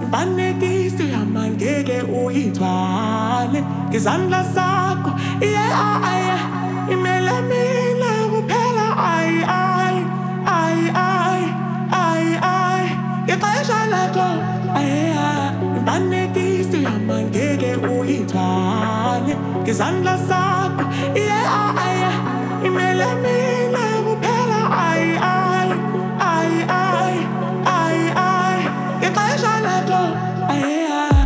Imfanekisi yami angeke uyithwale ngezandla zakho, yeah, imele mina kuphela, ay, ngexesha lakho, imfanekisi yami angeke uyithwale ngezandla zakho, yeah, imele mina kuphela, ay, ngexesha lakho,